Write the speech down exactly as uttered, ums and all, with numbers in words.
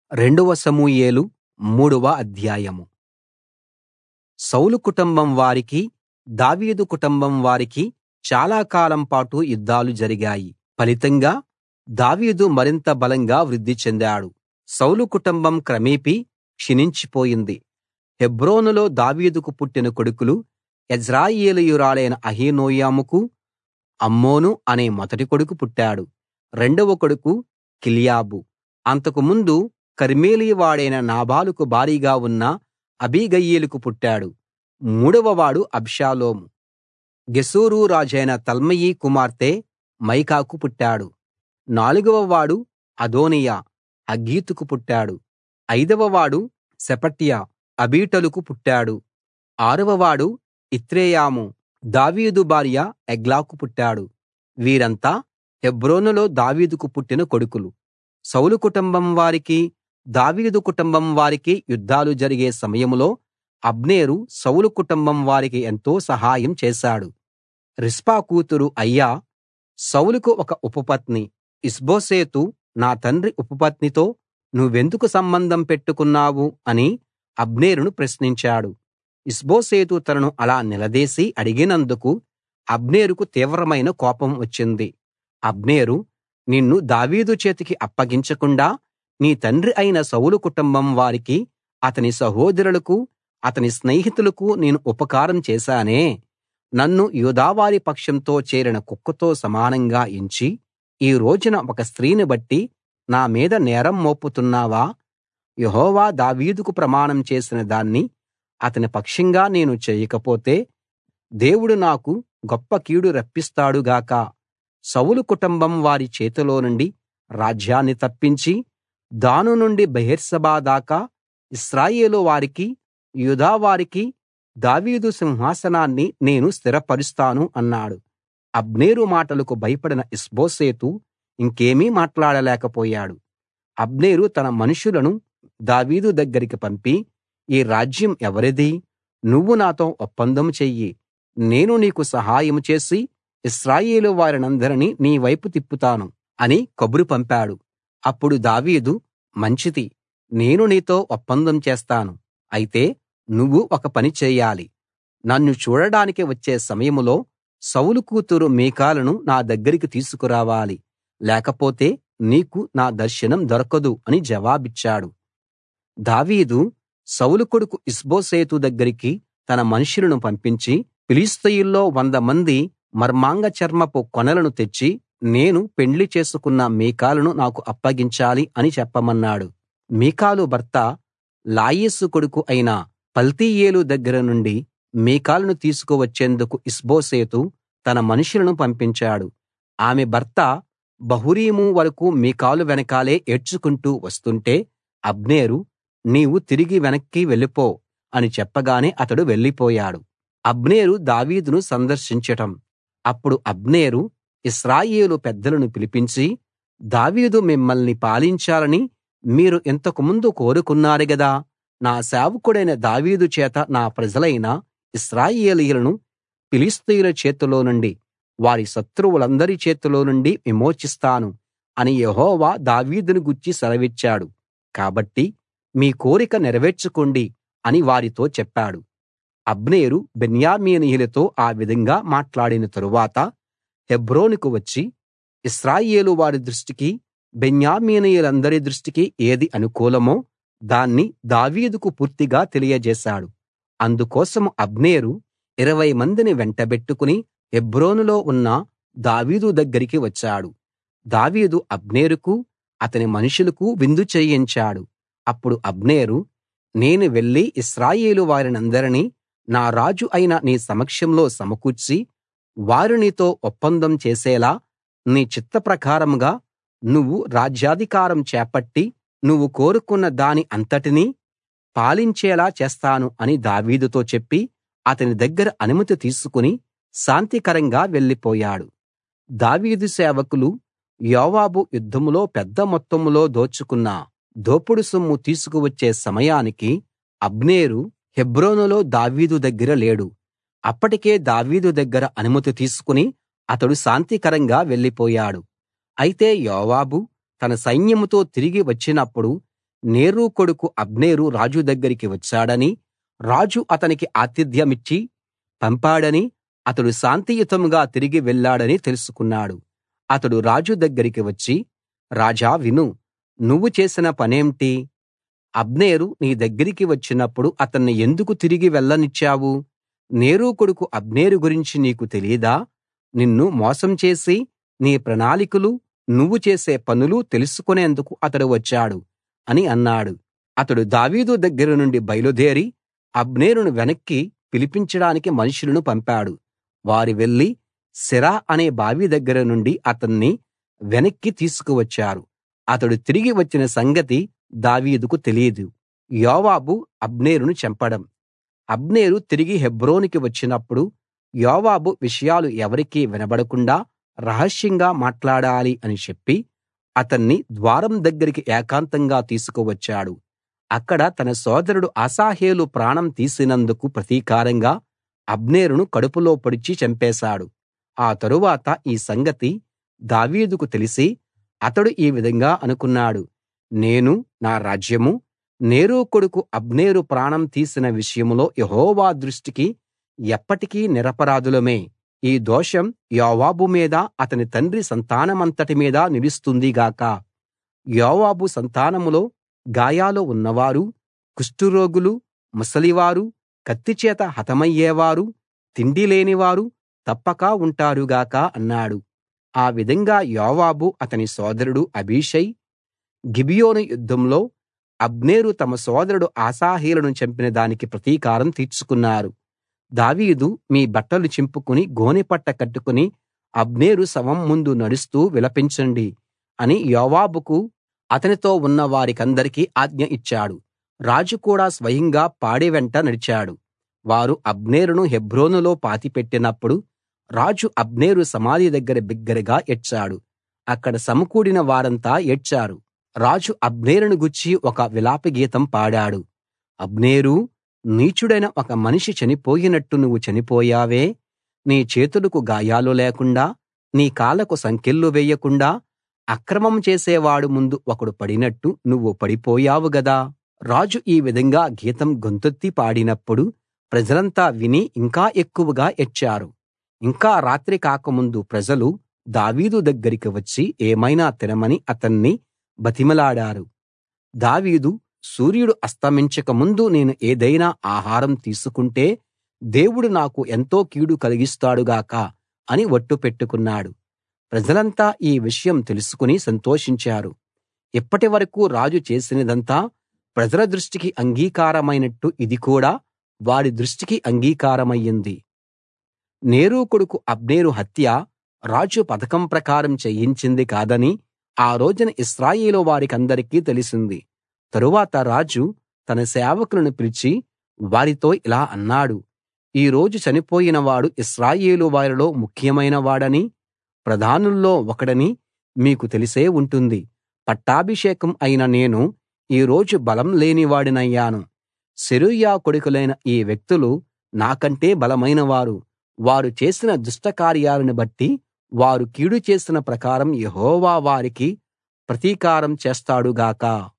రెండవ సమూయేలు మూడవ అధ్యాయం. సౌలు కుటుంబం వారికీ దావీదు కుటుంబం వారికీ చాలా కాలం పాటు యుద్ధాలు జరిగాయి. ఫలితంగా దావీదు మరింత బలంగా వృద్ధి చెందాడు. సౌలు కుటుంబం క్రమేపీ క్షీణించిపోయింది. హెబ్రోనులో దావీదుకు పుట్టిన కొడుకులు యెజ్రెయేలీయురాలైన అహీనోయముకు అమ్నోను అనే మొదటి కొడుకు పుట్టాడు. రెండవ కొడుకు కిల్యాబు. అంతకు ముందు కర్మెలీ వాడైన నాబాలుకు భార్యగా ఉన్న అబీగయీలుకు పుట్టాడు. మూడవవాడు అబ్షాలోము. గెషూరు రాజైన తల్మయి కుమార్తె మయకాకు పుట్టాడు. నాలుగవవాడు అదోనీయా హగ్గీతుకు పుట్టాడు. ఐదవవాడు షెఫట్య అబీటలుకు పుట్టాడు. ఆరవవాడు ఇత్రెయాము దావీదు భార్య ఎగ్లాకు పుట్టాడు. వీరంతా హెబ్రోనులో దావీదుకు పుట్టిన కొడుకులు. సౌలు కుటుంబం వారికీ దావీదు కుటుంబం వారికీ యుద్ధాలు జరిగే సమయంలో అబ్నేరు సౌలు కుటుంబం వారికి ఎంతో సహాయం చేశాడు. రిస్పా కూతురు అయ్యా సౌలుకు ఒక ఉపపత్ని. ఇష్బోషెతు నా తండ్రి ఉపపత్నితో నువ్వెందుకు సంబంధం పెట్టుకున్నావు అని అబ్నేరును ప్రశ్నించాడు. ఇష్బోషెతు తనను అలా నిలదీసి అడిగినందుకు అబ్నేరుకు తీవ్రమైన కోపం వచ్చింది. అబ్నేరు, నిన్ను దావీదు చేతికి అప్పగించకుండా నీ తండ్రి అయిన సౌలు కుటుంబం వారికి, అతని సహోదరులకు, అతని స్నేహితులకు నేను ఉపకారం చేశానే, నన్ను యూదావారి పక్షంతో చేరిన కుక్కతో సమానంగా ఎంచి ఈ రోజున ఒక స్త్రీని బట్టి నా మీద నేరం మోపుతున్నావా? యెహోవా దావీదుకు ప్రమాణం చేసిన దాన్ని అతని పక్షంగా నేను చేయకపోతే దేవుడు నాకు గొప్ప కీడు రప్పిస్తాడు గాక. సౌలు కుటుంబం వారి చేతిలో నుండి రాజ్యాన్ని తప్పించి దాను నుండి బెయేర్షెబా దాకా ఇశ్రాయేలు వారికి, యూదా వారికి దావీదు సింహాసనాన్ని నేను స్థిరపరుస్తాను అన్నాడు. అబ్నేరు మాటలకు భయపడిన ఇష్బోషెతు ఇంకేమీ మాట్లాడలేకపోయాడు. అబ్నేరు తన మనుషులను దావీదు దగ్గరికి పంపి, ఈ రాజ్యం ఎవరిది? నువ్వు నాతో ఒప్పందం చెయ్యి, నేను నీకు సహాయం చేసి ఇశ్రాయేలు వారినందరినీ నీ వైపు తిప్పుతాను అని కబురు పంపాడు. అప్పుడు దావీదు, మంచిది, నేను నీతో ఒప్పందం చేస్తాను. అయితే నువ్వు ఒక పని చేయాలి. నన్ను చూడడానికి వచ్చే సమయంలో సౌలు కూతురు మీకాలును నా దగ్గరికి తీసుకురావాలి, లేకపోతే నీకు నా దర్శనం దొరకదు అని జవాబిచ్చాడు. దావీదు సౌలు కొడుకు ఇష్బోషెతు దగ్గరికి తన మనుషులను పంపించి, ఫిలిష్తీయుల్లో వంద మంది మర్మాంగ చర్మపు కొనలను తెచ్చి నేను పెండ్లి చేసుకున్న మీకాలును నాకు అప్పగించాలి అని చెప్పమన్నాడు. మీకాలు భర్త లాయీషు కొడుకు అయిన పల్తీయేలు దగ్గర నుండి మీకాలును తీసుకువచ్చేందుకు ఇష్బోషెతు తన మనుషులను పంపించాడు. ఆమె భర్త బహూరీము వరకూ మీకాలు వెనకాలే ఏడ్చుకుంటూ వస్తుంటే అబ్నేరు, నీవు తిరిగి వెనక్కి వెళ్ళిపో అని చెప్పగానే అతడు వెళ్ళిపోయాడు. అబ్నేరు దావీదును సందర్శించటం. అప్పుడు అబ్నేరు ఇశ్రాయేలు పెద్దలను పిలిపించి, దావీదు మిమ్మల్ని పాలించాలని మీరు ఇంతకు ముందు కోరుకున్నారు గదా, నా సేవకుడైన దావీదు చేత నా ప్రజలైన ఇశ్రాయేలీయులను ఫిలిష్తీయుల చేతిలో నుండి, వారి శత్రువులందరి చేతిలో నుండి విమోచిస్తాను అని యెహోవా దావీదును గూర్చి సెలవిచ్చాడు. కాబట్టి మీ కోరిక నెరవేర్చుకోండి అని వారితో చెప్పాడు. అబ్నేరు బెన్యామీనీయులతో ఆ విధంగా మాట్లాడిన తరువాత హెబ్రోనుకు వచ్చి ఇశ్రాయేలు వారి దృష్టికి, బెన్యామీనీయులందరి దృష్టికి ఏది అనుకూలమో దాన్ని దావీదుకు పూర్తిగా తెలియజేశాడు. అందుకోసం అబ్నేరు ఇరవై మందిని వెంటబెట్టుకుని హెబ్రోనులో ఉన్న దావీదు దగ్గరికి వచ్చాడు. దావీదు అబ్నేరుకు, అతని మనుషులకు విందు చేయించాడు. అప్పుడు అబ్నేరు, నేను వెళ్లి ఇశ్రాయేలు వారినందరినీ నా రాజు అయిన నీ సమక్షంలో సమకూర్చి, వారు నీతో ఒప్పందం చేసేలా నీ చిత్త ప్రకారంగా నువ్వు రాజ్యాధికారం చేపట్టి నువ్వు కోరుకున్న దాని అంతటినీ పాలించేలా చేస్తాను అని దావీదుతో చెప్పి అతని దగ్గర అనుమతి తీసుకుని శాంతికరంగా వెళ్ళిపోయాడు. దావీదు సేవకులు యోవాబు యుద్ధంలో పెద్ద మొత్తంలో దోచుకున్న దోపుడు సొమ్ము తీసుకువచ్చే సమయానికి అబ్నేరు హెబ్రోనులో దావీదు దగ్గర లేడు. అప్పటికే దావీదు దగ్గర అనుమతి తీసుకుని అతడు శాంతికరంగా వెళ్ళిపోయాడు. అయితే యోవాబు తన సైన్యంతో తిరిగి వచ్చినప్పుడు నేరు కొడుకు అబ్నేరు రాజు దగ్గరికి వచ్చాడనీ రాజు అతనికి ఆతిథ్యమిచ్చి పంపాడనీ అతడు శాంతియుతంగా తిరిగి వెళ్ళాడనీ తెలుసుకున్నాడు. అతడు రాజు దగ్గరికి వచ్చి, రాజా విను, నువ్వు చేసిన పనేంటి? అబ్నేరు నీ దగ్గరికి వచ్చినప్పుడు అతన్ని ఎందుకు తిరిగి వెళ్ళనిచ్చావు? నేరు కొడుకు అబ్నేరు గురించి నీకు తెలీదా? నిన్ను మోసం చేసి నీ ప్రణాళికలు, నువ్వు చేసే పనులు తెలుసుకునేందుకు అతడు వచ్చాడు అని అన్నాడు. అతడు దావీదు దగ్గర నుండి బయలుదేరి అబ్నేరును వెనక్కి పిలిపించడానికి మనుషులను పంపాడు. వారు వెళ్లి సిరా అనే బావి దగ్గర నుండి అతన్ని వెనక్కి తీసుకువచ్చారు. అతడు తిరిగి వచ్చిన సంగతి దావీదుకు తెలీదు. యోవాబు అబ్నేరును చంపడం. అబ్నేరు తిరిగి హెబ్రోనుకి వచ్చినప్పుడు యోవాబు విషయాలు ఎవరికీ వినబడకుండా రహస్యంగా మాట్లాడాలి అని చెప్పి అతన్ని ద్వారం దగ్గరికి ఏకాంతంగా తీసుకువచ్చాడు. అక్కడ తన సోదరుడు అశాహేలు ప్రాణం తీసినందుకు ప్రతీకారంగా అబ్నేరును కడుపులో పొడిచి చంపేశాడు. ఆ తరువాత ఈ సంగతి దావీదుకు తెలిసి అతడు ఈ విధంగా అనుకున్నాడు, నేను, నా రాజ్యమూ నేరు కొడుకు అబ్నేరు ప్రాణం తీసిన విషయంలో యెహోవా దృష్టికి ఎప్పటికీ నిరపరాధులమే. ఈ దోషం యోవాబు మీద, అతని తండ్రి సంతానమంతటి మీద నిలుస్తుంది గాక. యోవాబు సంతానంలో గాయాలు ఉన్నవారు, కుష్టురోగులు, ముసలివారు, కత్తిచేత హతమయ్యేవారు, తిండి లేనివారు తప్పక ఉంటారు గాక అన్నాడు. ఆ విధంగా యోవాబు, అతని సోదరుడు అబీషై గిబియోను యుద్ధంలో అబ్నేరు తమ సోదరుడు అశాహేలును చంపిన దానికి ప్రతీకారం తీర్చుకున్నారు. దావీదు, మీ బట్టలు చింపుకుని గోనెపట్ట కట్టుకుని అబ్నేరు శవం ముందు నడుస్తూ విలపించండి అని యోవాబుకు అతనితో ఉన్న వారికందరికీ ఆజ్ఞ ఇచ్చాడు. రాజు కూడా స్వయంగా పాడె వెంట నడిచాడు. వారు అబ్నేరును హెబ్రోనులో పాతిపెట్టినప్పుడు రాజు అబ్నేరు సమాధి దగ్గర బిగ్గరగా ఏడ్చాడు. అక్కడ సమకూడిన వారంతా ఏడ్చారు. రాజు అబ్నేరును గూర్చి ఒక విలాప గీతం పాడాడు. అబ్నేరూ, నీచుడైన ఒక మనిషి చనిపోయినట్టు నువ్వు చనిపోయావే. నీ చేతులకు గాయాలు లేకుండా, నీ కాళ్ళకు సంకెళ్ళు వేయకుండా అక్రమం చేసేవాడు ముందు ఒకడు పడినట్టు నువ్వు పడిపోయావు గదా. రాజు ఈ విధంగా గీతం గొంతెత్తి పాడినప్పుడు ప్రజలంతా విని ఇంకా ఎక్కువగా ఏడ్చారు. ఇంకా రాత్రి కాకముందు ప్రజలు దావీదు దగ్గరికి వచ్చి ఏమైనా తినమని అతన్ని బతిమిలాడారు. దావీదు, సూర్యుడు అస్తమించక ముందు నేను ఏదైనా ఆహారం తీసుకుంటే దేవుడు నాకు ఎంతో కీడు కలిగిస్తాడు గాక అని ఒట్టు పెట్టుకున్నాడు. ప్రజలంతా ఈ విషయం తెలుసుకుని సంతోషించారు. ఇప్పటివరకూ రాజు చేసినదంతా ప్రజల దృష్టికి అంగీకారమైనట్టు ఇది కూడా వారి దృష్టికి అంగీకారమయ్యింది. నేరు కొడుకు అబ్నేరు హత్య రాజు పథకం ప్రకారం చేయించింది కాదని ఆ రోజున ఇశ్రాయేలు వారికందరికీ తెలిసింది. తరువాత రాజు తన సేవకులను పిలిచి వారితో ఇలా అన్నాడు, ఈ రోజు చనిపోయిన వాడు ఇశ్రాయేలు వారిలో ముఖ్యమైన వాడనీ ప్రధానుల్లో ఒకడనీ మీకు తెలిసే ఉంటుంది. పట్టాభిషేకం అయిన నేను ఈ రోజు బలం లేనివాడినయ్యాను. సెరూయా కొడుకులైన ఈ వ్యక్తులు నాకంటే బలమైనవారు. వారు చేసిన దుష్టకార్యాలను బట్టి వారు కీడు చేసిన ప్రకారం యెహోవా వారికి ప్రతీకారం చేస్తాడు గాక.